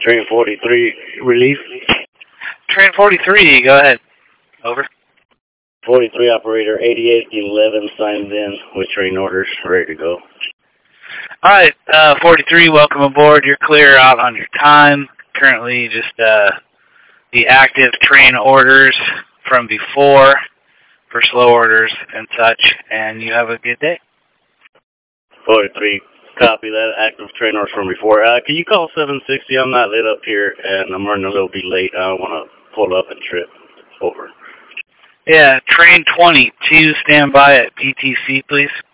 Train 43, relief. Train 43, go ahead. Over. 43 operator 8811 signed in with train orders, ready to go. Alright, 43, welcome aboard. You're clear out on your time. Currently just the active train orders from before for slow orders and such, and you have a good day. 43, copy that. Active train orders from before. Can you call 760? I'm not lit up here, and I'm running a little bit late. I don't want to pull up and trip. Over. Yeah, train 22, stand by at PTC, please.